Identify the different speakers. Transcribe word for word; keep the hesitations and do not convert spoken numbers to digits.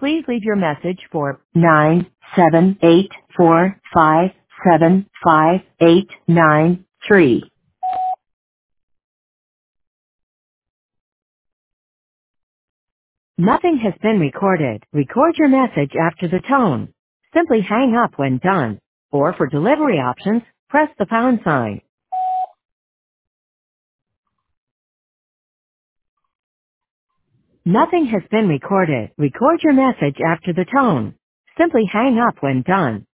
Speaker 1: Please leave your message for nine seven eight four five seven five eight nine three. Nothing has been recorded. Record your message after the tone. Simply hang up when done. Or for delivery options, press the pound sign. Nothing has been recorded. Record your message after the tone. Simply hang up when done.